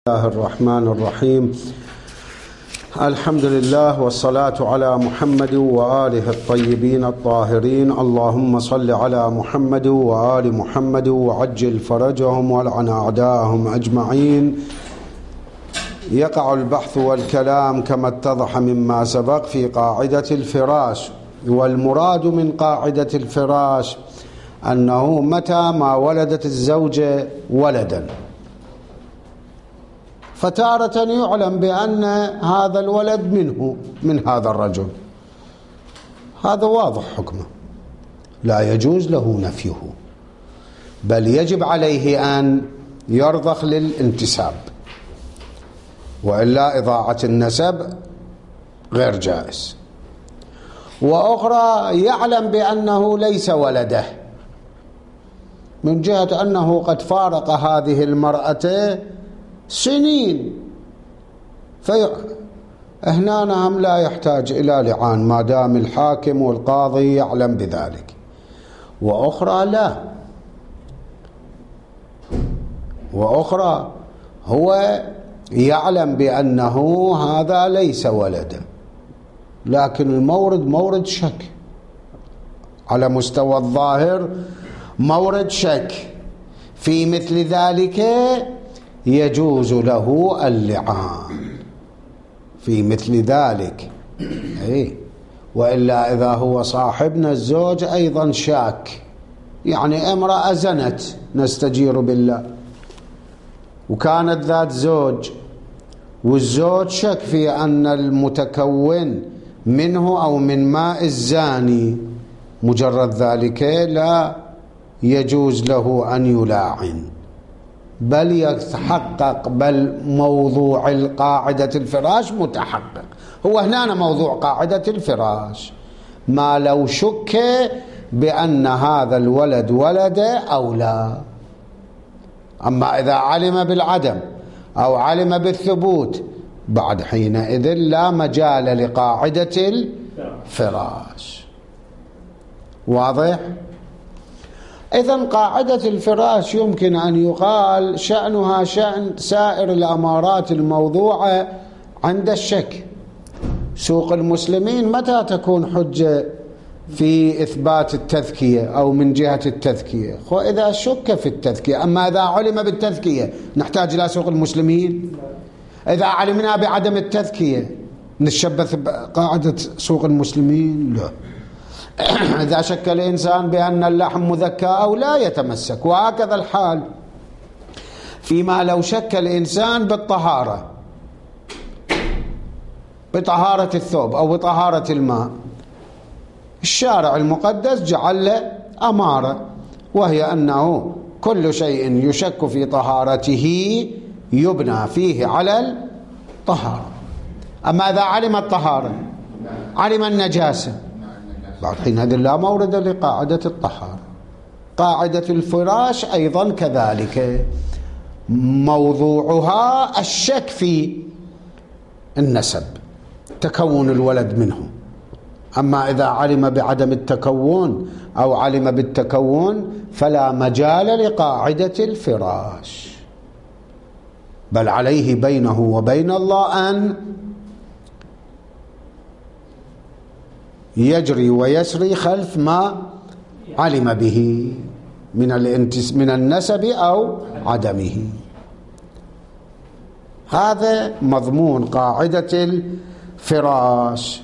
الله الرحمن الرحيم. الحمد لله والصلاة على محمد وآله الطيبين الطاهرين. اللهم صل على محمد وآل محمد وعجل فرجهم والعن أعداءهم أجمعين. يقع البحث والكلام كما اتضح مما سبق في قاعدة الفراش، والمراد من قاعدة الفراش أنه متى ما ولدت الزوجة ولدا فتارة يعلم بأن هذا الولد من هذا الرجل، هذا واضح حكمه، لا يجوز له نفيه، بل يجب عليه أن يرضخ للانتساب، وإلا إضاعة النسب غير جائز. وأخرى يعلم بأنه ليس ولده من جهة أنه قد فارق هذه المرأة سنين، فهنا هم لا يحتاج إلى لعان ما دام الحاكم والقاضي يعلم بذلك. وأخرى لا، وأخرى هو يعلم بأنه هذا ليس ولدا، لكن المورد مورد شك، على مستوى الظاهر مورد شك، في مثل ذلك يجوز له اللعان في مثل ذلك. وإلا إذا هو صاحبنا الزوج أيضا شاك، يعني امرأة زنت نستجير بالله وكانت ذات زوج، والزوج شك في أن المتكون منه أو من ماء الزاني، مجرد ذلك لا يجوز له أن يلاعن، بل يتحقق، بل موضوع القاعدة الفراش متحقق. هو هنا موضوع قاعدة الفراش ما لو شك بأن هذا الولد ولد أو لا. أما إذا علم بالعدم أو علم بالثبوت بعد حينئذ لا مجال لقاعدة الفراش. واضح؟ إذن قاعدة الفراش يمكن أن يقال شأنها شأن سائر الأمارات الموضوعة عند الشك. سوق المسلمين متى تكون حجة في إثبات التذكية أو من جهة التذكية؟ إذا شك في التذكية. أما إذا علم بالتذكية نحتاج إلى سوق المسلمين؟ إذا علمنا بعدم التذكية نتشبث بقاعدة سوق المسلمين؟ لا. إذا شك الإنسان بأن اللحم مذكى أو لا يتمسك. وهكذا الحال فيما لو شك الإنسان بالطهارة، بطهارة الثوب أو بطهارة الماء، الشارع المقدس جعل له أمارة، وهي أنه كل شيء يشك في طهارته يبنى فيه على الطهارة. أما إذا علم الطهارة علم النجاسة بعد حينئذ لا مورد لقاعدة الطهارة. قاعدة الفراش أيضا كذلك موضوعها الشك في النسب، تكون الولد منه. أما إذا علم بعدم التكون أو علم بالتكون فلا مجال لقاعدة الفراش، بل عليه بينه وبين الله أن يجري ويسري خلف ما علم به من النسب أو عدمه. هذا مضمون قاعدة الفراش.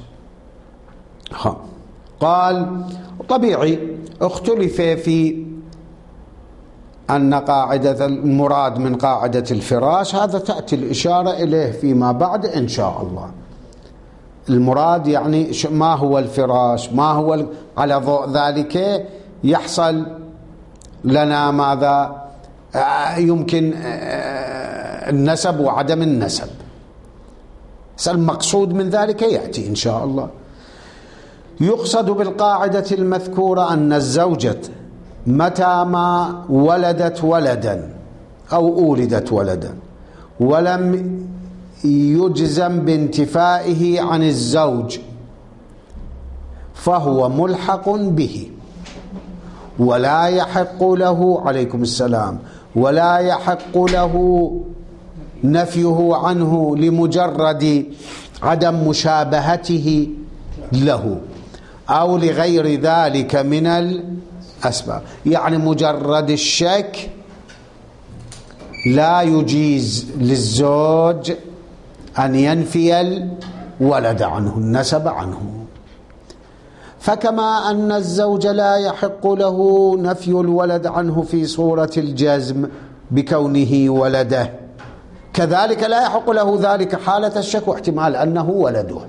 قال طبيعي اختلف في أن قاعدة المراد من قاعدة الفراش، هذا تأتي الإشارة إليه فيما بعد إن شاء الله. المراد يعني ما هو الفراش، ما هو على ضوء ذلك يحصل لنا ماذا يمكن النسب وعدم النسب. المقصود من ذلك يأتي إن شاء الله. يقصد بالقاعدة المذكورة أن الزوجة متى ما ولدت ولدا أو أولدت ولدا ولم يجزم بانتفائه عن الزوج فهو ملحق به، ولا يحق له، عليكم السلام، ولا يحق له نفيه عنه لمجرد عدم مشابهته له أو لغير ذلك من الأسباب. يعني مجرد الشك لا يجيز للزوج أن ينفي الولد عنه، النسب عنه. فكما أن الزوج لا يحق له نفي الولد عنه في صورة الجزم بكونه ولده، كذلك لا يحق له ذلك حالة الشك واحتمال أنه ولده.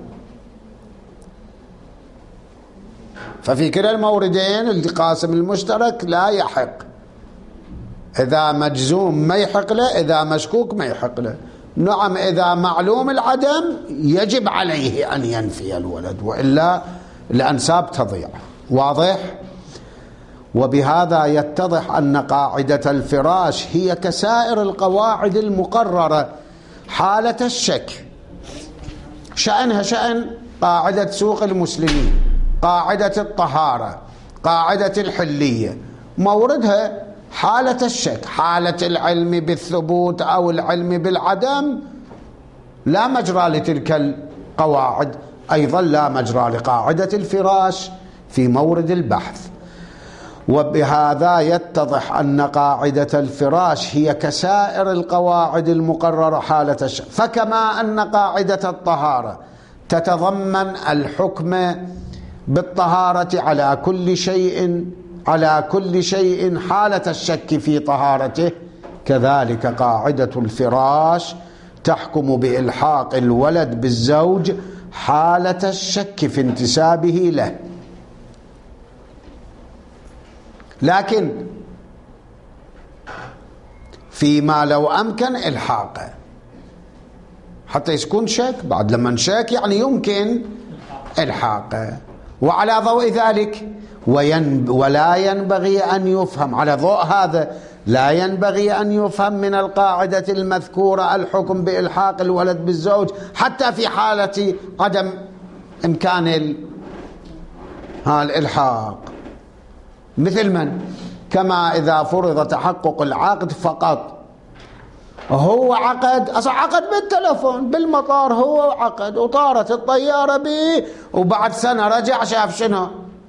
ففي كلا الموردين القاسم المشترك لا يحق. إذا مجزوم ما يحق له، إذا مشكوك ما يحق له. نعم إذا معلوم العدم يجب عليه أن ينفي الولد، وإلا الأنساب تضيع. واضح؟ وبهذا يتضح أن قاعدة الفراش هي كسائر القواعد المقررة حالة الشك، شأنها شأن قاعدة سوق المسلمين، قاعدة الطهارة، قاعدة الحلية، موردها حالة الشك. حالة العلم بالثبوت أو العلم بالعدم لا مجرى لتلك القواعد، أيضا لا مجرى لقاعدة الفراش في مورد البحث. وبهذا يتضح أن قاعدة الفراش هي كسائر القواعد المقررة حالة الشك. فكما أن قاعدة الطهارة تتضمن الحكم بالطهارة على كل شيء حالة الشك في طهارته، كذلك قاعدة الفراش تحكم بإلحاق الولد بالزوج حالة الشك في انتسابه له، لكن فيما لو أمكن إلحاقه حتى يكون شك. بعد لما نشك يعني يمكن إلحاقه. وعلى ضوء ذلك ولا ينبغي أن يفهم، على ضوء هذا لا ينبغي أن يفهم من القاعدة المذكورة الحكم بإلحاق الولد بالزوج حتى في حالة عدم إمكان الإلحاق. مثل من؟ كما إذا فرض تحقق العقد فقط. هو عقد، أصلا عقد بالتلفون بالمطار، هو عقد وطارت الطيارة به، وبعد سنة رجع شاف شنو؟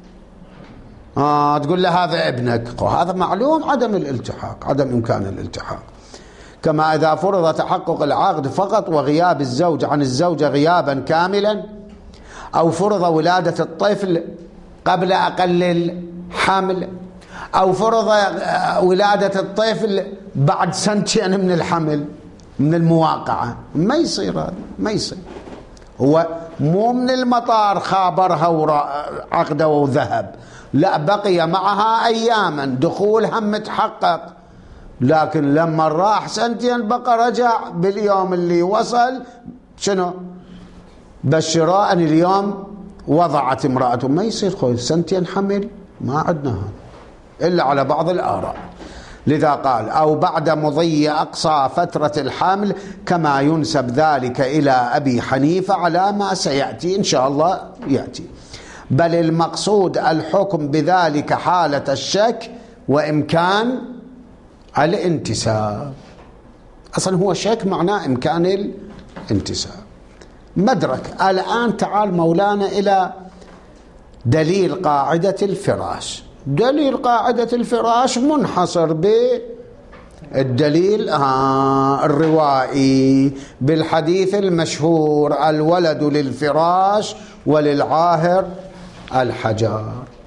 تقول له هذا ابنك، هذا معلوم عدم الالتحاق، عدم إمكان الالتحاق. كما إذا فرض تحقق العقد فقط وغياب الزوج عن الزوجة غيابا كاملا، أو فرض ولادة الطفل قبل أقل الحمل، أو فرض ولادة الطفل بعد سنتين من الحمل من المواقعة، ما يصير هذا، ما يصير. هو مو من المطار خابرها وعقده وذهب، لا، بقي معها أياما، دخولها متحقق، لكن لما راح سنتين بقى رجع باليوم اللي وصل شنو؟ بشراء اليوم وضعت امرأته. ما يصير خوي سنتين حمل، ما عندنا هذا إلا على بعض الآراء. لذا قال أو بعد مضي أقصى فترة الحمل، كما ينسب ذلك إلى أبي حنيفة على ما سيأتي إن شاء الله يأتي. بل المقصود الحكم بذلك حالة الشك وإمكان الانتساب. أصلا هو شك معناه إمكان الانتساب. مدرك. الآن تعال مولانا إلى دليل قاعدة الفراش. دليل قاعدة الفراش منحصر بالدليل الروائي بالحديث المشهور: الولد للفراش وللعاهر الحجر.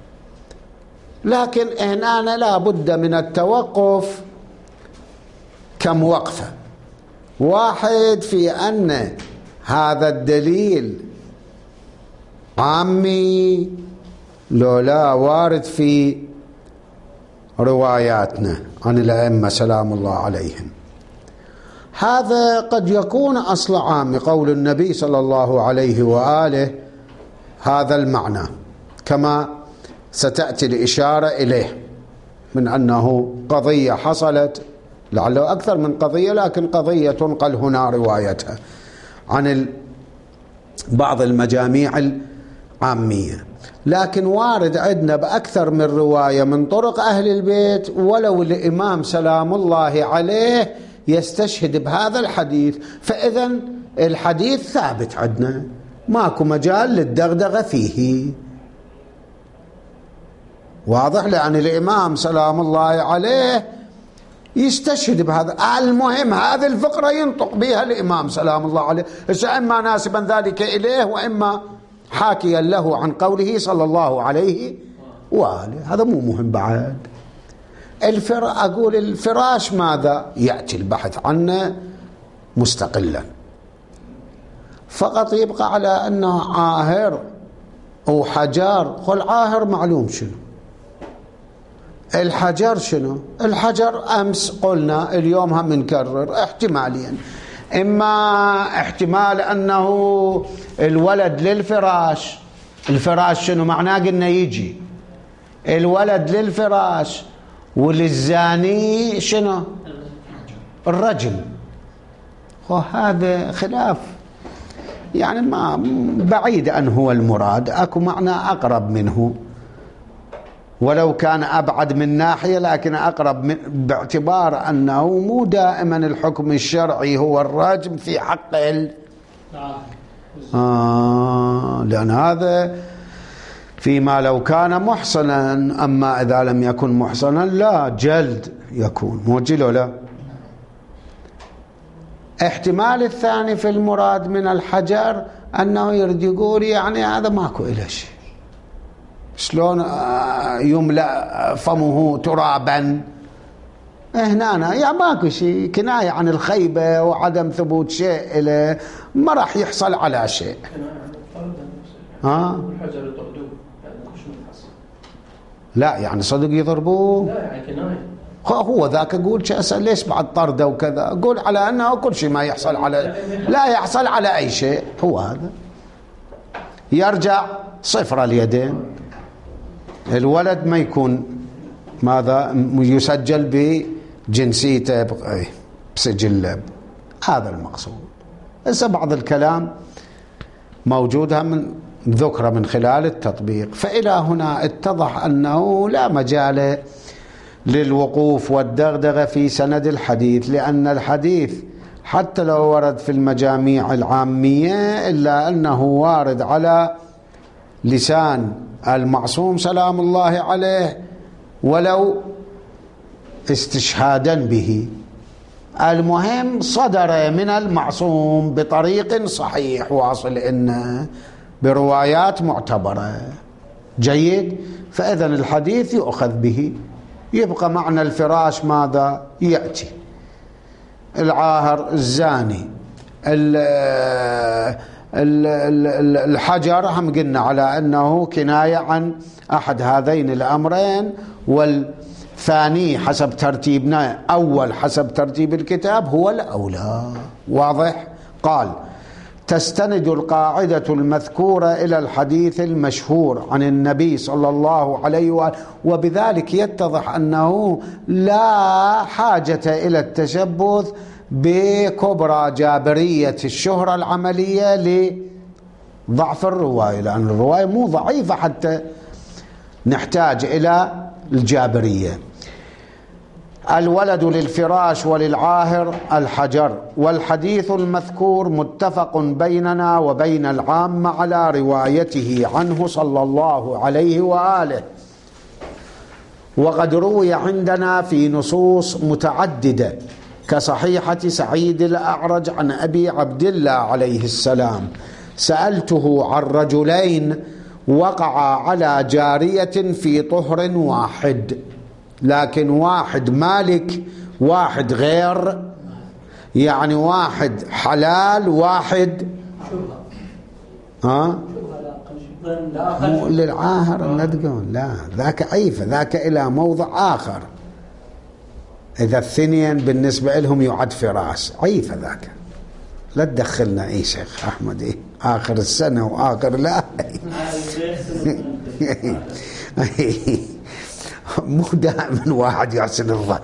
لكن هنا لا بد من التوقف. كم وقفة؟ واحد في أن هذا الدليل عامي لو لا وارد في رواياتنا عن الأئمة سلام الله عليهم. هذا قد يكون أصل عام قول النبي صلى الله عليه وآله هذا المعنى، كما ستأتي الإشارة إليه، من أنه قضية حصلت، لعله أكثر من قضية، لكن قضية قال هنا روايتها عن بعض المجاميع العامية. لكن وارد عندنا بأكثر من رواية من طرق أهل البيت، ولو الإمام سلام الله عليه يستشهد بهذا الحديث، فإذا الحديث ثابت عندنا، ماكو مجال للدغدغة فيه. واضح؟ لأن الإمام سلام الله عليه يستشهد بهذا. المهم هذه الفقرة ينطق بها الإمام سلام الله عليه، إما ناسبا ذلك إليه وإما حاكيا له عن قوله صلى الله عليه وآله. هذا مو مهم بعد. أقول الفراش ماذا؟ يأتي البحث عنه مستقلا، فقط يبقى على أنه عاهر أو حجر. قل عاهر معلوم شنو، الحجر شنو؟ الحجر أمس قلنا، اليوم هم نكرر احتمالين. إما احتمال أنه الولد للفراش. الفراش شنو معناه؟ قلنا يجي الولد للفراش، وللزاني شنو؟ الرجم. وهذا خلاف يعني ما بعيد أن هو المراد، أكو معنى أقرب منه، ولو كان أبعد من ناحية لكن أقرب من، باعتبار أنه مو دائما الحكم الشرعي هو الرجم في حق لأن هذا فيما لو كان محصنا، أما إذا لم يكن محصنا لا جلد يكون، موجل ولا. احتمال الثاني في المراد من الحجر أنه يريد يقول يعني هذا ماكو إله شيء، شلون يملأ فمه ترابا هنا، يعني ماكو شيء، كناية عن الخيبة وعدم ثبوت شيء إله، ما راح يحصل على شيء. لا يعني صدق يضربوه، لا يعني كناية. هو ذاك أقول ليش بعد طردة وكذا، أقول على أنه كل شيء ما يحصل على، لا يحصل على أي شيء، هو هذا يرجع صفر اليدين. الولد ما يكون ماذا يسجل بجنسيته بسجل، هذا المقصود. هسه بعض الكلام موجودها من ذكر من خلال التطبيق. فإلى هنا اتضح أنه لا مجال للوقوف والدغدغة في سند الحديث، لأن الحديث حتى لو ورد في المجاميع العامية إلا أنه وارد على لسان المعصوم سلام الله عليه ولو استشهادا به. المهم صدر من المعصوم بطريق صحيح واصل إنه بروايات معتبرة. جيد. فإذن الحديث يؤخذ به. يبقى معنى الفراش ماذا يأتي؟ العاهر، الزاني، الحجر هم قلنا على أنه كناية عن أحد هذين الأمرين، والثاني حسب ترتيبنا أول حسب ترتيب الكتاب هو الأولى. واضح؟ قال تستند القاعدة المذكورة إلى الحديث المشهور عن النبي صلى الله عليه وآله، وبذلك يتضح أنه لا حاجة إلى التشبث بكبرى جابرية الشهرة العملية لضعف الرواية، لأن الرواية مو ضعيفة حتى نحتاج إلى الجابرية. الولد للفراش وللعاهر الحجر، والحديث المذكور متفق بيننا وبين العامة على روايته عنه صلى الله عليه وآله، وقد روي عندنا في نصوص متعددة كصحيحة سعيد الأعرج عن أبي عبد الله عليه السلام: سألته عن رجلين وقعا على جارية في طهر واحد، لكن واحد مالك واحد غير، يعني واحد حلال واحد مو للعاهر الندقون، لا ذاك عيفة، ذاك إلى موضع آخر. إذا الثنين بالنسبة لهم يعد فراس، عيفة ذاك. لا تدخلنا إيه شيخ أحمد إيه آخر السنة وآخر لا مو دائما واحد يحسن الظن.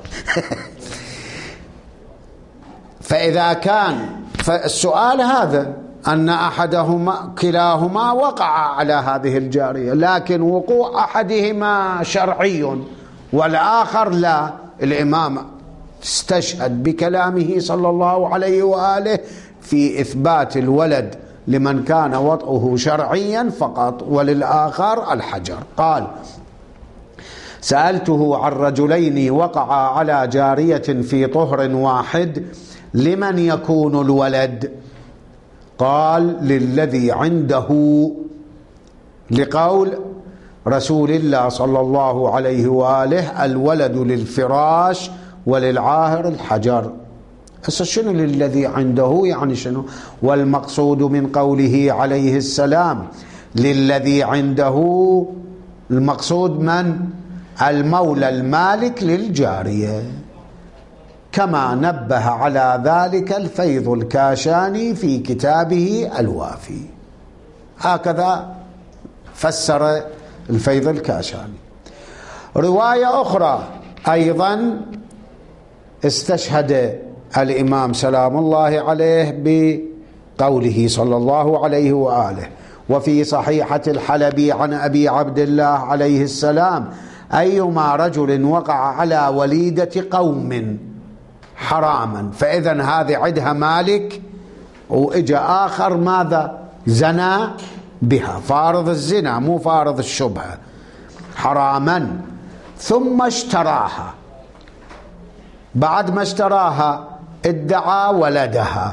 فإذا كان فالسؤال هذا أن أحدهما كلاهما وقع على هذه الجارية، لكن وقوع أحدهما شرعي والآخر لا. الإمام استشهد بكلامه صلى الله عليه وآله في إثبات الولد لمن كان وطئه شرعيا فقط، وللآخر الحجر. قال: سألته عن رجلين وقعا على جارية في طهر واحد لمن يكون الولد؟ قال: للذي عنده، لقول رسول الله صلى الله عليه وآله: الولد للفراش وللعاهر الحجر. هسه شنو للذي عنده؟ يعني شنو؟ والمقصود من قوله عليه السلام للذي عنده، المقصود من؟ المولى المالك للجارية، كما نبه على ذلك الفيض الكاشاني في كتابه الوافي. هكذا فسر الفيض الكاشاني. رواية أخرى أيضا استشهد الإمام سلام الله عليه بقوله صلى الله عليه وآله: وفي صحيحة الحلبي عن أبي عبد الله عليه السلام: أيما رجل وقع على وليدة قوم حراما، فإذا هذه عدها مالك، وإجا آخر ماذا؟ زنى بها، فارض الزنا مو فارض الشبهة، حراما، ثم اشتراها، بعد ما اشتراها ادعى ولدها،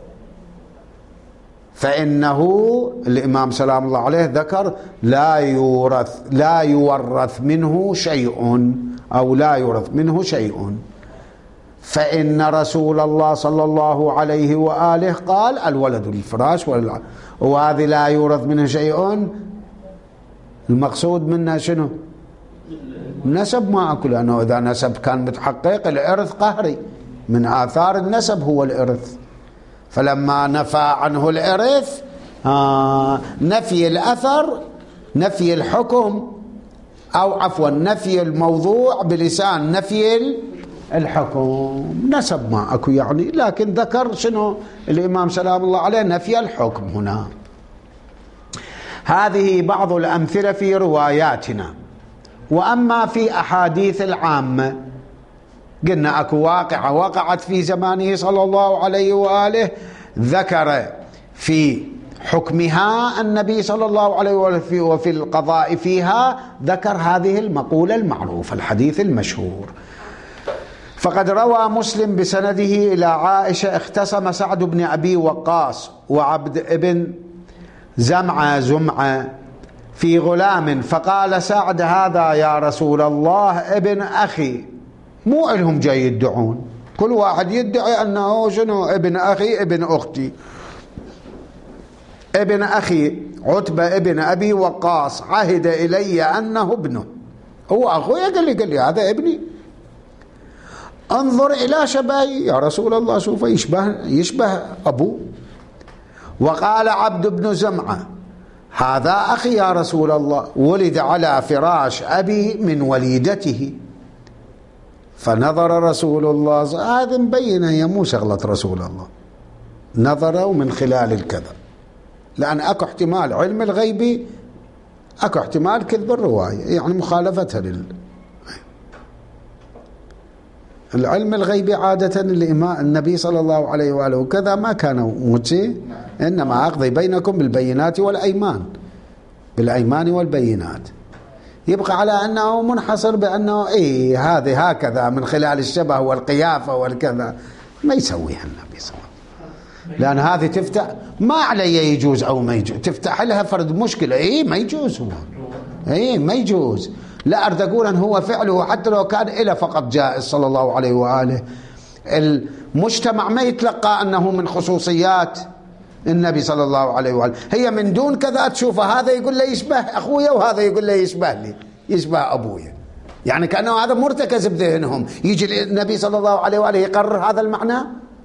فإنه الإمام سلام الله عليه ذكر لا يورث منه شيء، أو لا يورث منه شيء، فإن رسول الله صلى الله عليه وآله قال: الولد للفراش وهذه لا يورث منه شيء. المقصود منها شنو؟ نسب ما أكل، لأنه إذا نسب كان متحقق الإرث قهري، من آثار النسب هو الإرث، فلما نفى عنه الإرث نفي الأثر، نفي الحكم، أو عفوا نفي الموضوع بلسان نفي الحكم، نسب ما أكو يعني، لكن ذكر شنو الإمام سلام الله عليه؟ نفي الحكم هنا. هذه بعض الأمثلة في رواياتنا. وأما في أحاديث العامة، قلنا أكو واقعة وقعت في زمانه صلى الله عليه وآله ذكر في حكمها النبي صلى الله عليه وآله، وفي القضاء فيها ذكر هذه المقولة المعروفة، الحديث المشهور. فقد روى مسلم بسنده إلى عائشة: اختصم سعد بن أبي وقاص وعبد ابن زمعة في غلام، فقال سعد: هذا يا رسول الله ابن أخي. مو إلهم جاي يدعون، كل واحد يدعي أنه شنو؟ ابن أخي، ابن أختي، ابن أخي عتبة ابن أبي وقاص عهد إلي أنه ابنه، هو أخوي، قال لي هذا ابني، انظر إلى شبهي يا رسول الله، شوف يشبه أبوه. وقال عبد بن زمعة: هذا أخي يا رسول الله، ولد على فراش أبي من وليدته. فنظر رسول الله، هذا مبينة هي مو شغلة رسول الله، نظروا من خلال الكذب، لأن أكو احتمال علم الغيبي، أكو احتمال كذب الرواية، يعني مخالفتها العلم الغيبي عادة النبي صلى الله عليه وآله وكذا ما كان موتي، إنما أقضي بينكم بالبينات والأيمان، بالأيمان والبينات، يبقى على أنه منحصر بأنه هذه هكذا من خلال الشبه والقيافة والكذا، ما يسويها النبي صلى الله عليه وسلم، لأن هذه تفتح ما علي يجوز أو ما يجوز، تفتح لها فرد مشكلة، ما يجوز هو، ما يجوز، لا أرد أقول أن هو فعله حتى لو كان إلى فقط جائز صلى الله عليه وآله. المجتمع ما يتلقى أنه من خصوصيات النبي صلى الله عليه وآله، هي من دون كذا تشوف هذا يقول له يشبه أخويا، وهذا يقول له يشبه لي، يشبه أبويا، يعني كأنه هذا مرتكز بذهنهم. يجي النبي صلى الله عليه وآله يقرر هذا المعنى؟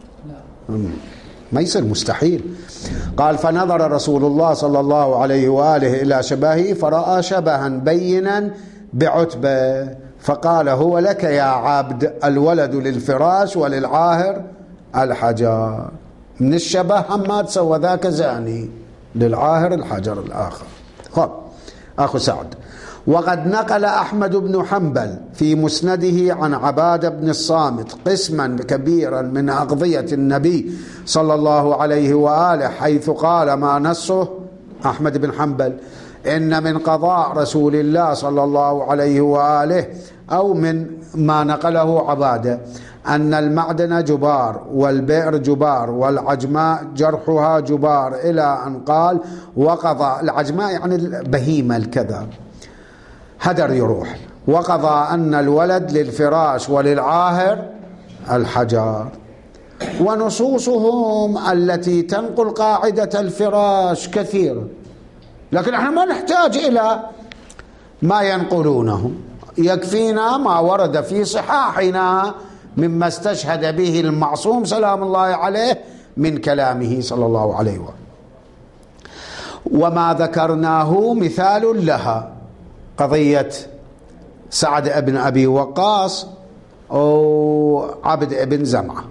ما يصير، مستحيل. قال: فنظر رسول الله صلى الله عليه وآله إلى شبهه فرأى شبها بينا بعتبة، فقال: هو لك يا عبد، الولد للفراش وللعاهر الحجر. من الشبه ما تسوى ذاك زاني، للعاهر الحجر الآخر. خب أخو سعد. وقد نقل أحمد بن حنبل في مسنده عن عبادة بن الصامت قسما كبيرا من أقضية النبي صلى الله عليه وآله، حيث قال ما نصه أحمد بن حنبل: إن من قضاء رسول الله صلى الله عليه وآله، أو من ما نقله عبادة، أن المعدن جبار والبئر جبار والعجماء جرحها جبار، إلى أن قال: وقضى. العجماء يعني البهيمة الكذا، هدر يروح. وقضى أن الولد للفراش وللعاهر الحجار. ونصوصهم التي تنقل قاعدة الفراش كثيرة، لكن احنا ما نحتاج إلى ما ينقلونه، يكفينا ما ورد في صحاحنا مما استشهد به المعصوم سلام الله عليه من كلامه صلى الله عليه وسلم. وما ذكرناه مثال لها قضية سعد بن أبي وقاص أو عبد بن زمعة،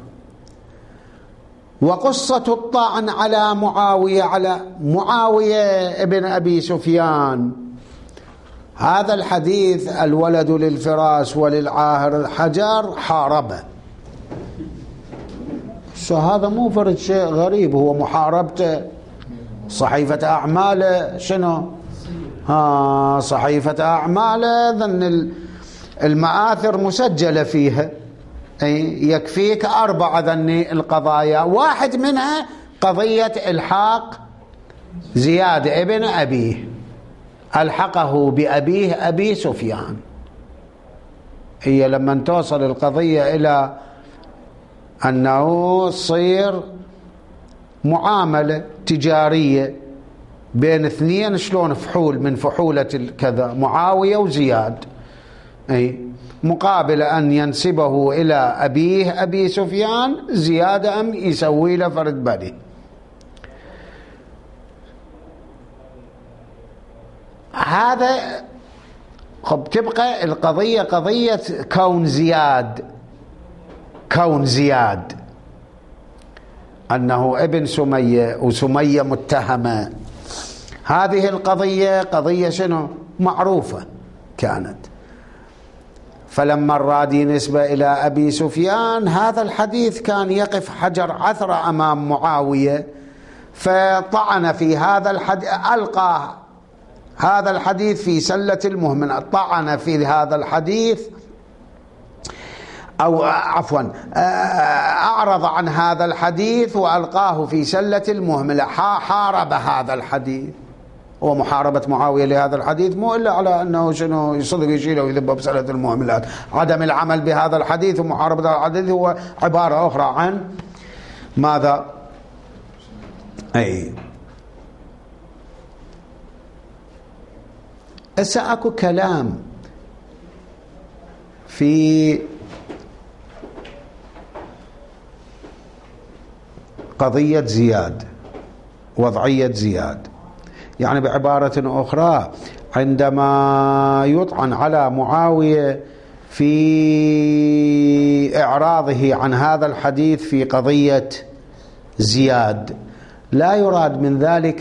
وقصة الطعن على معاوية ابن أبي سفيان. هذا الحديث الولد للفراش وللعاهر الحجر حاربه، هذا مو فرد شيء غريب، هو محاربته صحيفة أعماله شنو؟ صحيفة أعماله ذن المآثر مسجلة فيها، يكفيك 4 ذن القضايا، واحد منها قضية إلحاق زياد ابن أبيه، ألحقه بأبيه أبي سفيان. هي لما توصل القضية إلى أنه تصير معاملة تجارية بين اثنين، شلون فحول من فحولة كذا، معاوية وزياد، مقابل أن ينسبه إلى أبيه أبي سفيان، زياد أم يسوي له فرد بدي. هذا تبقى القضية قضية كون زياد أنه ابن سمية وسمية متهمة. هذه القضية قضية شنو؟ معروفة كانت. فلما أراد نسبة إلى أبي سفيان، هذا الحديث كان يقف حجر عثرة أمام معاوية، فطعن في هذا الحديث، ألقى هذا الحديث في سلة المهملة، طعن في هذا الحديث، أو عفوا أعرض عن هذا الحديث وألقاه في سلة المهملة، حارب هذا الحديث. ومحاربة معاوية لهذا الحديث مو إلا على أنه شنو يصدق يشيله ويذبه بسلة المهملات. عدم العمل بهذا الحديث ومحاربة هذا الحديث هو عبارة أخرى عن ماذا؟ هسه اكو كلام في قضية زياد، وضعية زياد، يعني بعبارة أخرى عندما يطعن على معاوية في إعراضه عن هذا الحديث في قضية زياد، لا يراد من ذلك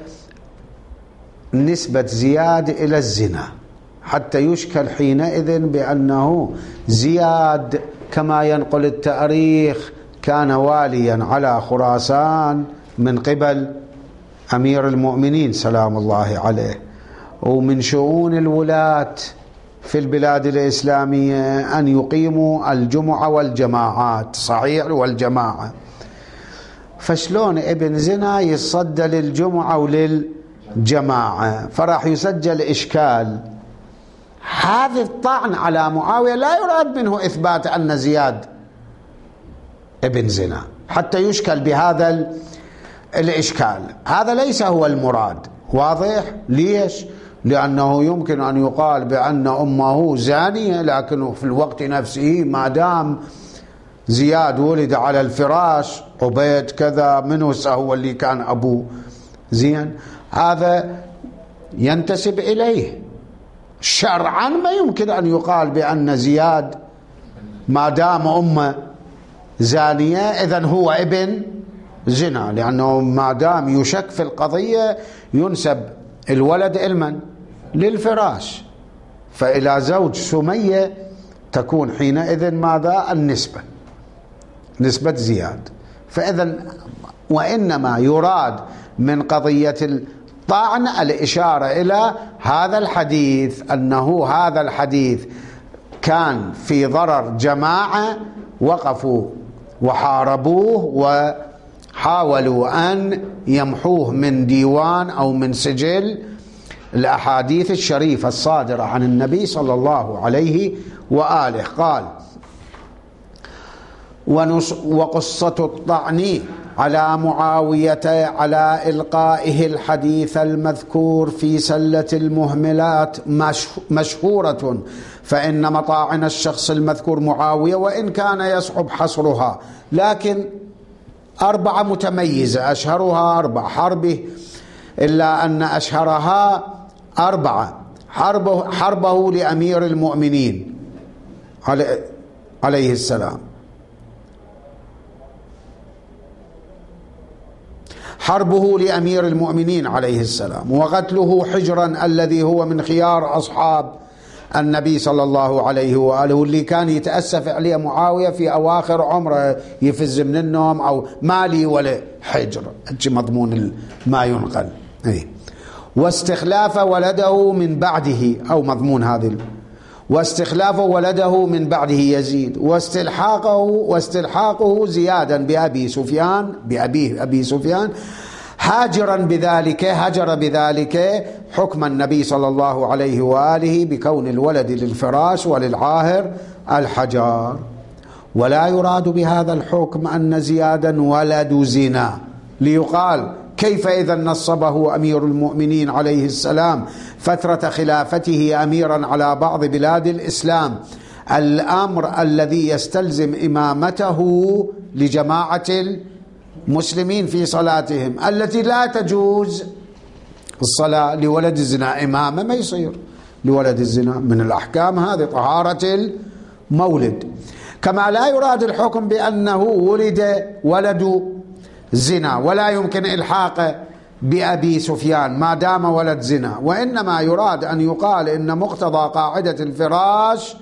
نسبة زياد إلى الزنا، حتى يشكل حينئذ بأنه زياد كما ينقل التاريخ كان واليا على خراسان من قبل أمير المؤمنين سلام الله عليه، ومن شؤون الولاة في البلاد الإسلامية أن يقيموا الجمعة والجماعات، صحيح، والجماعة. فشلون ابن زنا يصدى للجمعة وللجماعة؟ فراح يسجل إشكال. هذا الطعن على معاوية لا يراد منه إثبات أن زياد ابن زنا حتى يشكل بهذا الإشكال، هذا ليس هو المراد. واضح؟ ليش؟ لأنه يمكن أن يقال بأن أمه زانية، لكنه في الوقت نفسه ما دام زياد ولد على الفراش، عبيد كذا منه هو اللي كان أبوه، زين، هذا ينتسب إليه شرعا. ما يمكن أن يقال بأن زياد ما دام أمه زانية إذن هو ابن زنا، لأنه ما دام يشك في القضية ينسب الولد علما للفراش، فإلى زوج سمية تكون حينئذ ماذا؟ النسبة، نسبة زياد. فإذا وإنما يراد من قضية الطعن الإشارة إلى هذا الحديث، أنه هذا الحديث كان في ضرر جماعة وقفوا وحاربوه وحاولوا أن يمحوه من ديوان أو من سجل الأحاديث الشريفة الصادرة عن النبي صلى الله عليه وآله. قال: وقصة الطعن على معاوية على إلقائه الحديث المذكور في سلة المهملات مشهورة، فإن مطاعن الشخص المذكور معاوية وإن كان يصعب حصرها، لكن 4 متميزة، أشهرها 4 حربه، إلا أن أشهرها 4: حربه لأمير المؤمنين عليه السلام، حربه لأمير المؤمنين عليه السلام، وقتله حجرا الذي هو من خيار أصحاب النبي صلى الله عليه وآله، واللي كان يتأسف عليه معاوية في أواخر عمره، يفز من النوم أو مالي ولا حجر، مضمون ما ينقل. واستخلاف ولده من بعده، أو مضمون هذه، واستخلاف ولده من بعده يزيد، واستلحاقه زيادا بأبي سفيان، بأبيه أبي سفيان، هجر بذلك حكم النبي صلى الله عليه وآله بكون الولد للفراش وللعاهر الحجار. ولا يراد بهذا الحكم أن زيادا ولد زنا، ليقال كيف إذا نصبه أمير المؤمنين عليه السلام فترة خلافته أميرا على بعض بلاد الإسلام، الأمر الذي يستلزم إمامته لجماعة المسلمين في صلاتهم التي لا تجوز الصلاة لولد الزنا، إمامة ما يصير لولد الزنا، من الأحكام هذه طهارة المولد. كما لا يراد الحكم بأنه ولد ولد زنا ولا يمكن إلحاقه بأبي سفيان ما دام ولد زنا، وإنما يراد أن يقال إن مقتضى قاعدة الفراش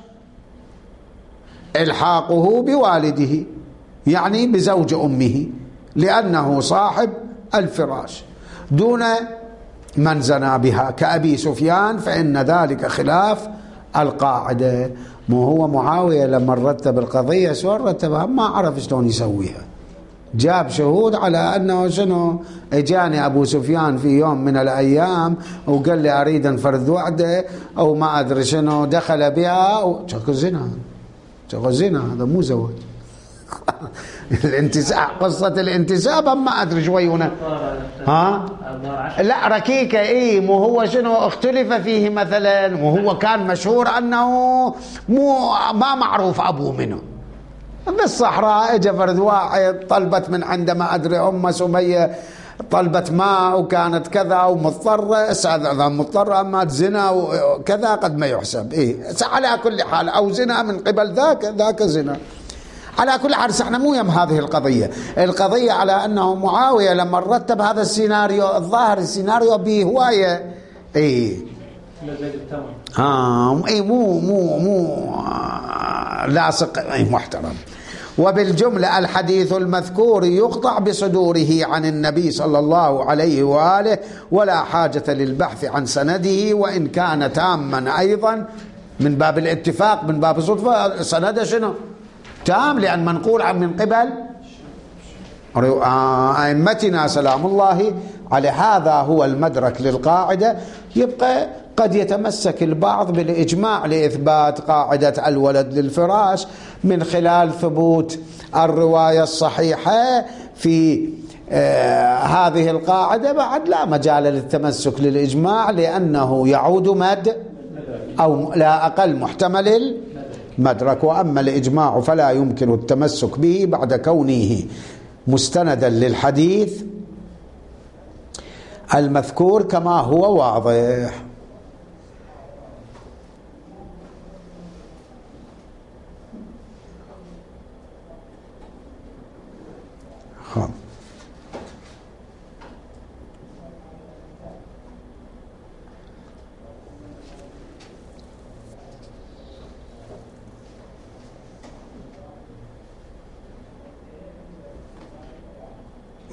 إلحاقه بوالده، يعني بزوج أمه، لأنه صاحب الفراش، دون من زنا بها كأبي سفيان، فإن ذلك خلاف القاعدة. مو هو معاوية لما رتب القضية شلون رتبها؟ ما عرف شلون يسويها، جاب شهود على أنه شنو، اجاني أبو سفيان في يوم من الأيام وقال لي أريد انفرد وعده أو ما أدري شنو، دخل بها شكو زنا، شكو زنا، هذا مو زواج. الانتساب، قصة الانتساب ما أدري شوي هنا، ها لا ركيكة، إيه مو هو شنو اختلف فيه مثلا، وهو كان مشهور أنه ما معروف أبوه منه، بالصحراء اجى فرد واحد طلبت من عنده ما أدري أم سمية طلبت ماء وكانت كذا ومضطرة، إذا مضطرة أما زنا وكذا قد ما يحسب، إيه على كل حال، أو زنا من قبل ذاك زنا. على كل حال احنا مو يم هذه القضية على أنه معاوية لما رتب هذا السيناريو، الظاهر السيناريو به هواية إيه إيه مو لاصق، إيه محترم. وبالجملة الحديث المذكور يقطع بصدوره عن النبي صلى الله عليه وآله، ولا حاجة للبحث عن سنده، وإن كان تاما أيضا من باب الاتفاق، من باب الصدفة، سنده شنو تام، لأن منقول عن من قبل أئمتنا سلام الله على. هذا هو المدرك للقاعدة. يبقى قد يتمسك البعض بالإجماع لإثبات قاعدة الولد للفراش من خلال ثبوت الرواية الصحيحة في هذه القاعدة، بعد لا مجال للتمسك للإجماع، لأنه يعود مد أو لا أقل محتمل المدرك. وأما الإجماع فلا يمكن التمسك به بعد كونه مستندا للحديث المذكور كما هو واضح.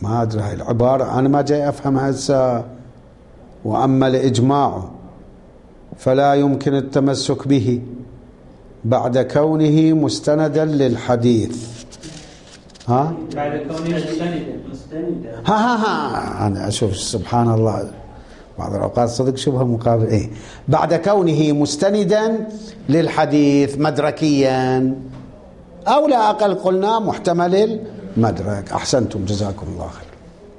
ما أدري هاي العبارة أنا ما جاي أفهمها هسه. وأما الإجماع فلا يمكن التمسك به بعد كونه مستندا للحديث. ها بعد كونه مستندا. ها أنا أشوف سبحان الله بعض الأوقات صدق شبه مقابل. بعد كونه مستندا للحديث مدركيا، أو لا أقل قلنا محتمل المدرك. أحسنتم جزاكم الله خير.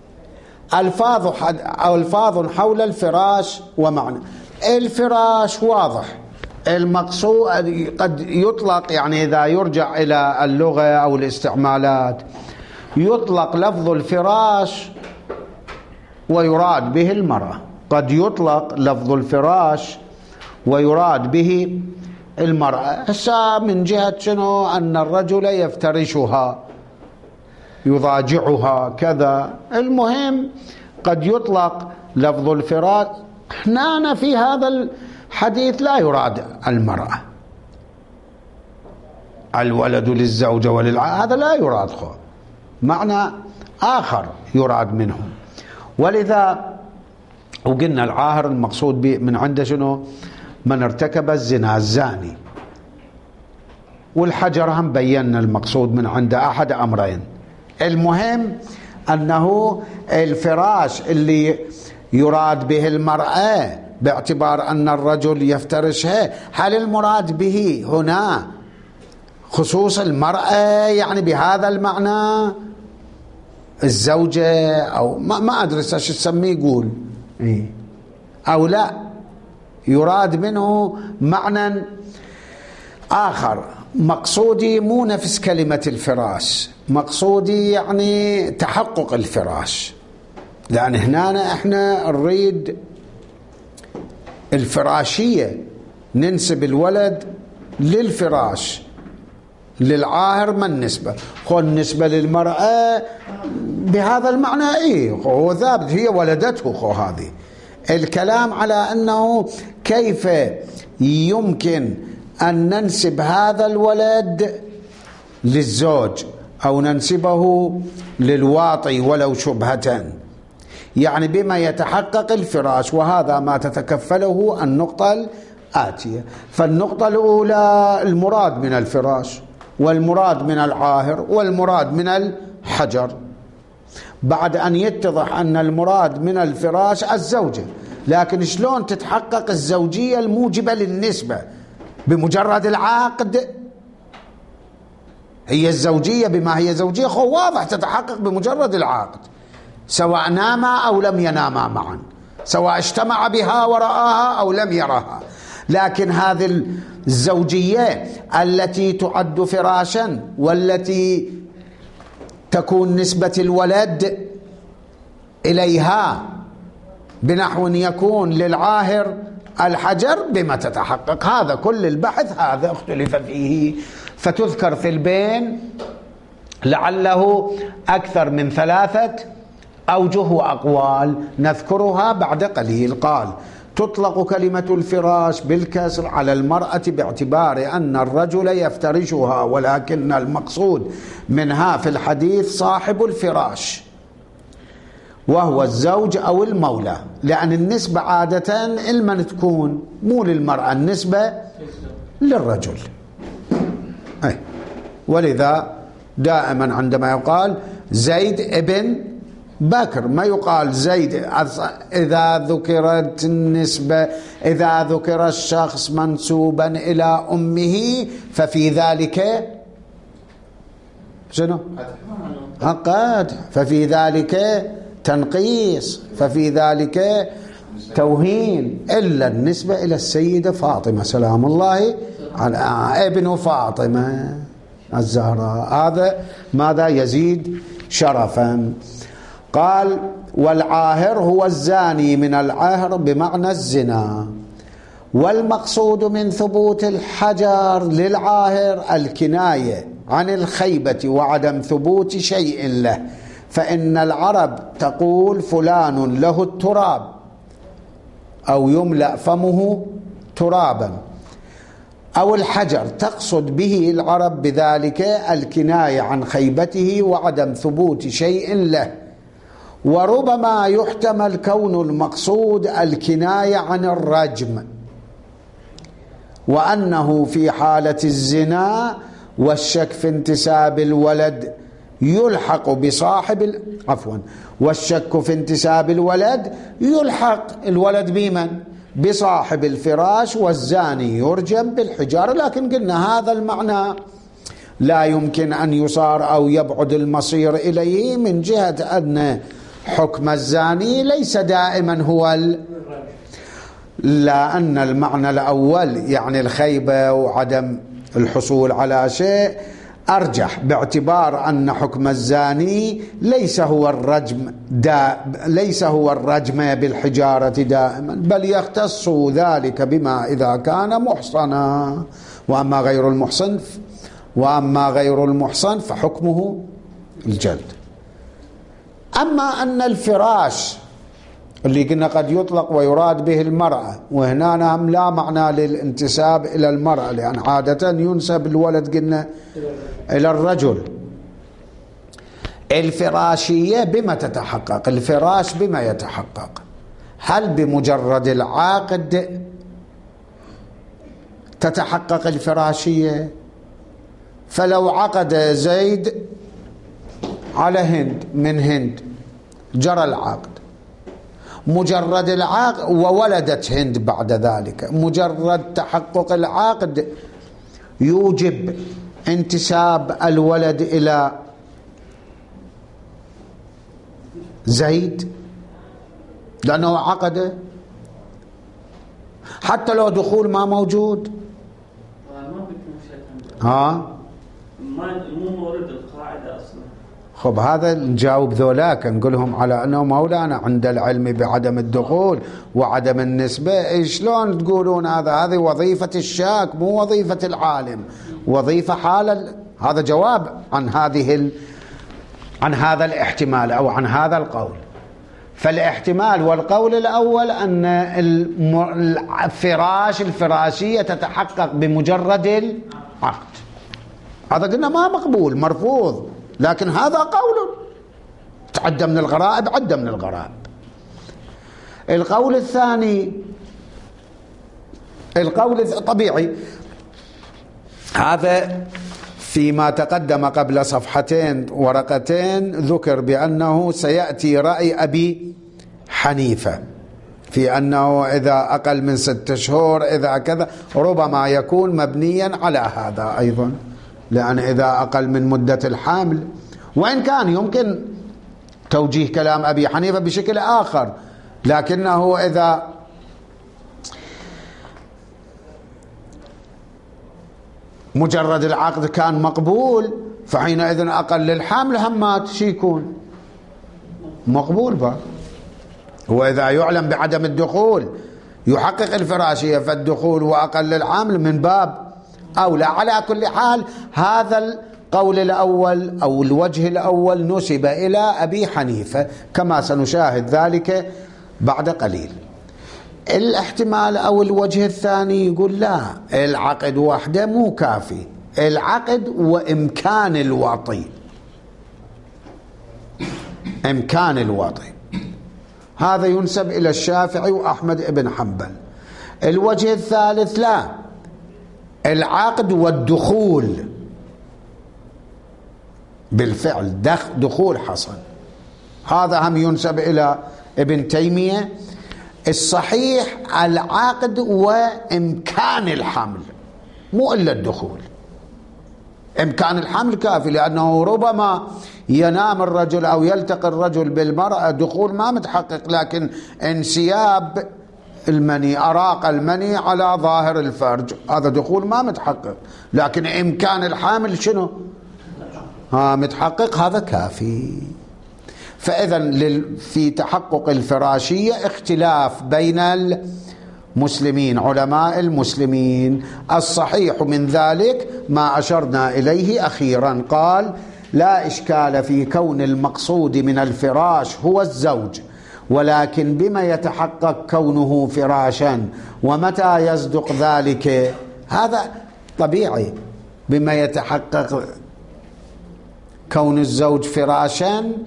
ألفاظ حول الفراش ومعنى الفراش واضح. المقصود قد يطلق، يعني إذا يرجع إلى اللغة أو الاستعمالات، يطلق لفظ الفراش ويراد به المرأة. قد يطلق لفظ الفراش ويراد به المرأة. هسه من جهة شنو؟ أن الرجل يفترشها يضاجعها كذا. المهم قد يطلق لفظ الفراش. هنا في هذا الحديث لا يراد المرأة، الولد للزوجة هذا لا يراد، معنى آخر يراد منهم. ولذا وقلنا العاهر المقصود من عنده شنو؟ من ارتكب الزنا الزاني. والحجر هم بينا المقصود من عنده أحد أمرين. المهم أنه الفراش اللي يراد به المرأة باعتبار أن الرجل يفترشها، هل المراد به هنا خصوص المرأة يعني بهذا المعنى الزوجة، أو ما أدري ايش تسميه يقول أو لا، يراد منه معنى آخر. مقصودي مو نفس كلمة الفراش، مقصودي يعني تحقق الفراش. لأن هنا احنا نريد الفراشية، ننسب الولد للفراش. للعاهر ما النسبة، النسبة للمرأة بهذا المعنى هو ثابت، هي ولدته. هذه الكلام على أنه كيف يمكن أن ننسب هذا الولد للزوج أو ننسبه للواطي ولو شبهة، يعني بما يتحقق الفراش. وهذا ما تتكفله النقطة الآتية. فالنقطة الأولى المراد من الفراش، والمراد من العاهر، والمراد من الحجر، بعد أن يتضح أن المراد من الفراش الزوجة. لكن شلون تتحقق الزوجية الموجبة للنسبة؟ بمجرد العقد. هي الزوجية بما هي زوجية واضح تتحقق بمجرد العقد، سواء ناما أو لم يناما معا، سواء اجتمع بها ورآها أو لم يرها. لكن هذه الزوجية التي تعد فراشا والتي تكون نسبة الولد إليها بنحو يكون للعاهر الحجر، بما تتحقق هذا كل البحث هذا اختلف فيه. فتذكر في البين لعله أكثر من 3 أوجه وأقوال نذكرها بعد قليل. قال: تطلق كلمة الفراش بالكسر على المرأة باعتبار أن الرجل يفترشها، ولكن المقصود منها في الحديث صاحب الفراش وهو الزوج أو المولى، لأن النسبة عادة لمن تكون؟ مو للمرأة، النسبة للرجل. ولذا دائما عندما يقال زيد ابن بكر ما يقال زيد. إذا ذكرت النسبة، إذا ذكر الشخص منسوبا إلى أمه ففي ذلك شنو؟ عقد، ففي ذلك تنقيص، ففي ذلك توهين، إلا النسبة إلى السيدة فاطمة سلام الله على ابن فاطمة الزهراء، هذا ماذا يزيد شرفا. قال: والعاهر هو الزاني من العهر بمعنى الزنا. والمقصود من ثبوت الحجر للعاهر الكناية عن الخيبة وعدم ثبوت شيء له، فإن العرب تقول فلان له التراب أو يملأ فمه ترابا، أو الحجر، تقصد به العرب بذلك الكناية عن خيبته وعدم ثبوت شيء له. وربما يحتمل كون المقصود الكناية عن الرجم، وأنه في حالة الزنا والشك في انتساب الولد يلحق بصاحب والشك في انتساب الولد يلحق الولد بمن؟ بصاحب الفراش، والزاني يرجم بالحجارة. لكن قلنا هذا المعنى لا يمكن أن يصار أو يبعد المصير إليه، من جهة أن حكم الزاني ليس دائما هو لأن المعنى الأول يعني الخيبة وعدم الحصول على شيء أرجح، باعتبار أن حكم الزاني ليس هو الرجم بالحجارة دائما، بل يختص ذلك بما إذا كان محصنا، وأما غير المحصن فحكمه الجلد. أما أن الفراش اللي قلنا قد يطلق ويراد به المرأة، وهنا هم لا معنى للانتساب إلى المرأة، لأن عادة ينسب الولد قلنا إلى الرجل. الفراشية بما تتحقق؟ الفراش بما يتحقق؟ هل بمجرد العقد تتحقق الفراشية؟ فلو عقد زيد على هند من هند جرى العقد، مجرد العقد وولدت هند بعد ذلك، مجرد تحقق العقد يوجب انتساب الولد إلى زيد لأنه عقد، حتى لو دخول ما موجود. مو مورد القاعدة أصلا. خب هذا نجاوب ذولاك، نقولهم على أنه مولانا عند العلم بعدم الدخول وعدم النسبة. شلون تقولون هذه وظيفة الشاك مو وظيفة العالم، وظيفة حال. هذا جواب عن هذا الاحتمال أو عن هذا القول. فالاحتمال والقول الأول أن الفراشية تتحقق بمجرد العقد، هذا قلنا ما مقبول مرفوض، لكن هذا قول تعد من الغرائب، عد من الغرائب. القول الثاني طبيعي، هذا فيما تقدم قبل صفحتين ورقتين ذكر بأنه سيأتي رأي أبي حنيفة في أنه إذا أقل من 6 شهور إذا كذا، ربما يكون مبنيا على هذا أيضا، لأن إذا أقل من مدة الحمل، وإن كان يمكن توجيه كلام أبي حنيفة بشكل آخر، لكنه إذا مجرد العقد كان مقبول فحينئذ أقل الحمل همات شي يكون مقبول بقى. وإذا يعلم بعدم الدخول يحقق الفراشية، فالدخول وأقل الحمل من باب أولى. على كل حال هذا القول الأول أو الوجه الأول نسب إلى أبي حنيفة، كما سنشاهد ذلك بعد قليل. الاحتمال أو الوجه الثاني يقول لا، العقد وحده مو كافي، العقد وإمكان الوطي، إمكان الوطي، هذا ينسب إلى الشافعي وأحمد بن حنبل. الوجه الثالث لا، العقد والدخول بالفعل، دخول حصل، هذا هم ينسب إلى ابن تيمية. الصحيح العقد وإمكان الحمل، مو إلا الدخول. إمكان الحمل كافي، لأنه ربما ينام الرجل أو يلتقي الرجل بالمرأة، دخول ما متحقق، لكن انسياب المني، أراق المني على ظاهر الفرج، هذا دخول ما متحقق، لكن إمكان الحامل شنو؟ متحقق، هذا كافي. فإذا في تحقق الفراشية اختلاف بين المسلمين، علماء المسلمين. الصحيح من ذلك ما أشرنا إليه أخيرا، قال لا إشكال في كون المقصود من الفراش هو الزوج، ولكن بما يتحقق كونه فراشا ومتى يصدق ذلك؟ هذا طبيعي، بما يتحقق كون الزوج فراشا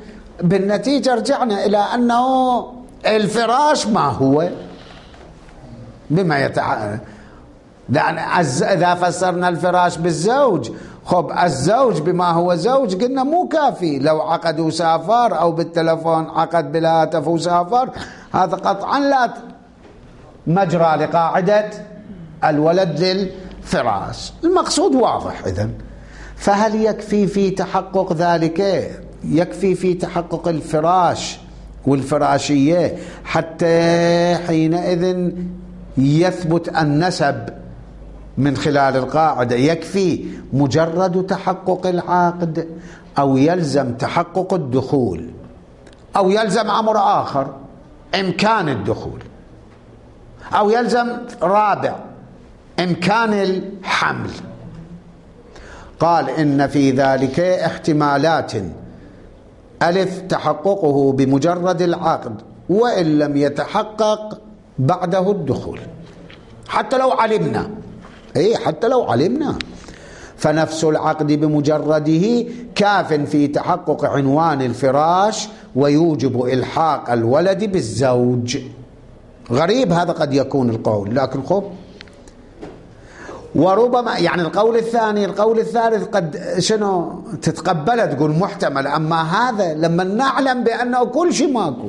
بالنتيجة رجعنا إلى أنه الفراش ما هو بما لأن إذا فسرنا الفراش بالزوج، خب الزوج بما هو زوج قلنا مو كافي. لو عقد وسافر أو بالتلفون عقد بالهاتف وسافر، هذا قطعا لا مجرى لقاعدة الولد للفراش. المقصود واضح إذن. فهل يكفي في تحقق ذلك، يكفي في تحقق الفراش والفراشية حتى حينئذ يثبت النسب من خلال القاعدة؟ يكفي مجرد تحقق العقد، أو يلزم تحقق الدخول، أو يلزم أمر آخر إمكان الدخول، أو يلزم رابع إمكان الحمل؟ قال إن في ذلك احتمالات: ألف تحققه بمجرد العقد وإن لم يتحقق بعده الدخول، حتى لو علمنا، حتى لو علمنا، فنفس العقد بمجرده كاف في تحقق عنوان الفراش ويوجب إلحاق الولد بالزوج. غريب هذا قد يكون القول، لكن خب وربما يعني القول الثاني القول الثالث قد شنو تتقبله، تقول محتمل، أما هذا لما نعلم بأنه كل شيء ماكو،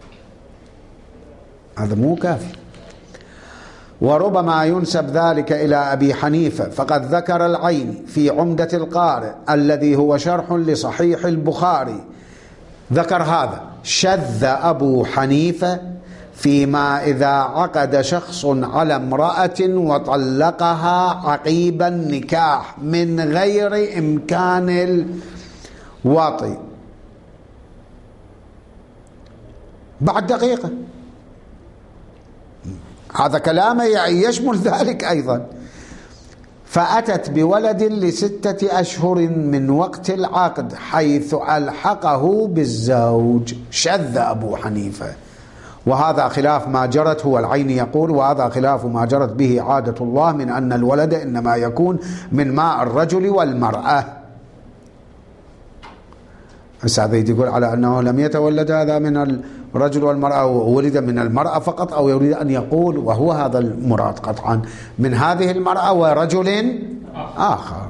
هذا مو كافي. وربما ينسب ذلك إلى أبي حنيفة، فقد ذكر العين في عمدة القارئ الذي هو شرح لصحيح البخاري، ذكر هذا: شذ أبو حنيفة فيما إذا عقد شخص على امرأة وطلقها عقيب النكاح من غير إمكان الوطي. بعد دقيقة، هذا كلامه يشمل ذلك أيضا. فأتت بولد ل6 أشهر من وقت العقد حيث ألحقه بالزوج. شذ أبو حنيفة، وهذا خلاف ما جرت، هو العين يقول: وهذا خلاف ما جرت به عادة الله من أن الولد إنما يكون من ماء الرجل والمرأة. هذا يقول على أنه لم يتولد هذا من الرجل والمرأة، ولد من المرأة فقط، أو يريد أن يقول، وهو هذا المراد قطعا، من هذه المرأة ورجل آخر.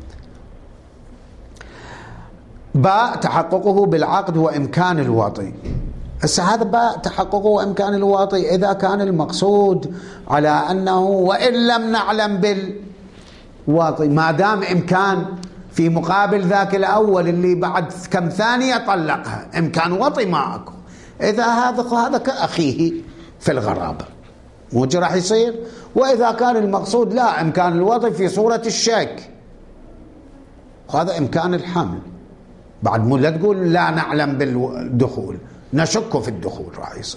باء تحققه بالعقد وإمكان الوطي. هذا باء تحققه وإمكان الوطي إذا كان المقصود على أنه وإن لم نعلم بالوطي، ما دام إمكان في مقابل ذاك الأول اللي بعد كم ثانية طلقها، إمكان وطي ما أكو. إذا هذا كأخيه في الغرابة مو راح يصير. وإذا كان المقصود لا، إمكان الوطي في صورة الشك، وهذا إمكان الحمل، بعد مو لا تقول لا نعلم بالدخول، نشك في الدخول راح يصير.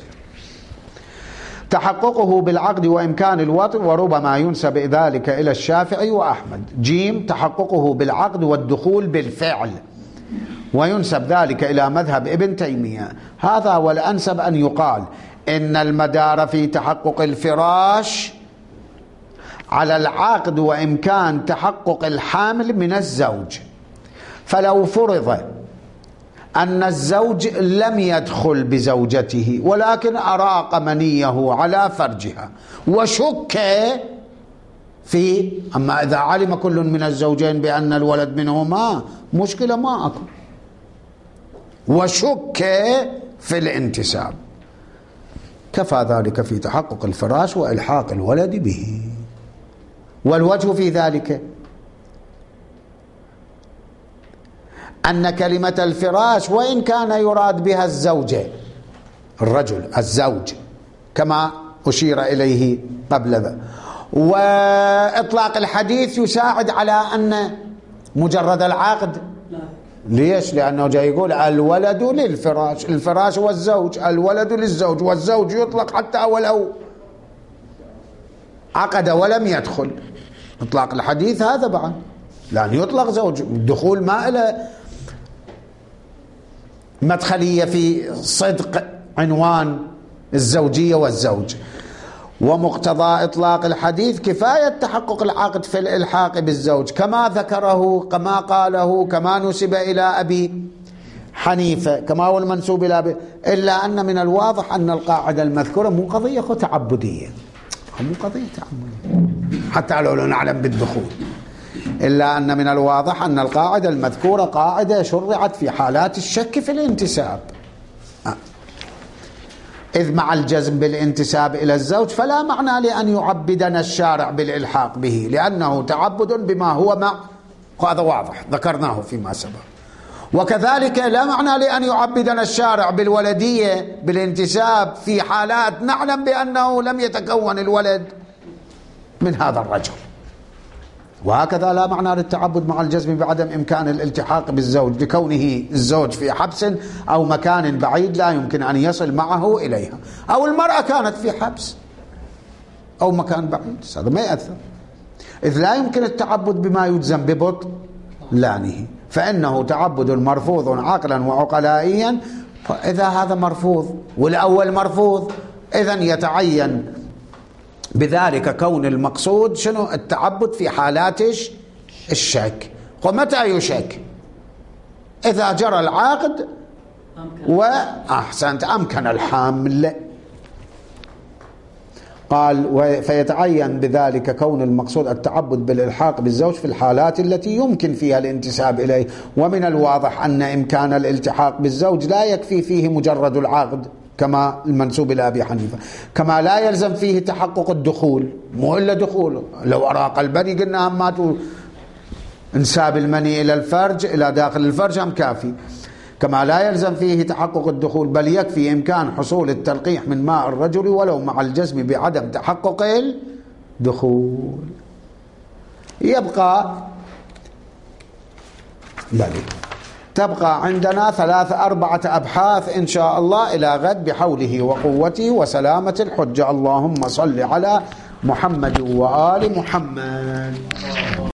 تحققه بالعقد وإمكان الوطء، وربما ينسب ذلك إلى الشافعي وأحمد. جيم تحققه بالعقد والدخول بالفعل، وينسب ذلك إلى مذهب ابن تيمية. هذا والأنسب أن يقال إن المدار في تحقق الفراش على العقد وإمكان تحقق الحامل من الزوج. فلو فرض أن الزوج لم يدخل بزوجته ولكن أراق منيه على فرجها وشك في، أما إذا علم كل من الزوجين بأن الولد منهما مشكلة ما أكو، وشك في الانتساب، كفى ذلك في تحقق الفراش وإلحاق الولد به. والوجه في ذلك أن كلمة الفراش وإن كان يراد بها الزوجة، الرجل الزوج كما أشير إليه قبل ذا، وإطلاق الحديث يساعد على أن مجرد العقد. ليش؟ لأنه جاي يقول الولد للفراش، الفراش والزوج، الولد للزوج، والزوج يطلق حتى ولو عقد ولم يدخل. إطلاق الحديث هذا بعد، لأن يطلق زوج، الدخول ما إلى مدخلية في صدق عنوان الزوجية والزوج. ومقتضى إطلاق الحديث كفاية تحقق العقد في الإلحاق بالزوج، كما ذكره، كما قاله، كما نسب إلى أبي حنيفة كما هو المنسوب إلى إلا أن من الواضح أن القاعدة المذكورة مو قضية تعبدية، مو قضية تعبدية حتى لو نعلم بالدخول، إلا أن من الواضح أن القاعدة المذكورة قاعدة شرعت في حالات الشك في الانتساب، إذ مع الجزم بالانتساب إلى الزوج فلا معنى لأن يعبدنا الشارع بالإلحاق به، لأنه تعبد بما هو مع، هذا واضح ذكرناه فيما سبق. وكذلك لا معنى لأن يعبدنا الشارع بالولدية بالانتساب في حالات نعلم بأنه لم يتكون الولد من هذا الرجل. وهكذا لا معنى للتعبد مع الجزم بعدم إمكان الالتحاق بالزوج لكونه الزوج في حبس أو مكان بعيد لا يمكن أن يصل معه إليها، أو المرأة كانت في حبس أو مكان بعيد، هذا ما يأثر، إذ لا يمكن التعبد بما يجزم ببطلانه، فإنه تعبد مرفوض عقلا وعقلائيا. فإذا هذا مرفوض والأول مرفوض، إذن يتعين بذلك كون المقصود شنو؟ التعبد في حالات الشك. ومتى يشك؟ إذا جرى العقد وأحسنت أمكن الحمل. قال فيتعين بذلك كون المقصود التعبد بالإلحاق بالزوج في الحالات التي يمكن فيها الانتساب إليه. ومن الواضح أن إمكان الالتحاق بالزوج لا يكفي فيه مجرد العقد كما المنسوب إلى أبي حنيفة، كما لا يلزم فيه تحقق الدخول، مو إلا دخول، لو أراق البني قلنا هم ماتوا انساب المني إلى الفرج إلى داخل الفرج هم كافي، كما لا يلزم فيه تحقق الدخول، بل يكفي إمكان حصول التلقيح من ماء الرجل ولو مع الجزم بعدم تحقق الدخول. تبقى عندنا 3-4 أبحاث إن شاء الله إلى غد بحوله وقوته وسلامة الحجة. اللهم صل على محمد وآل محمد.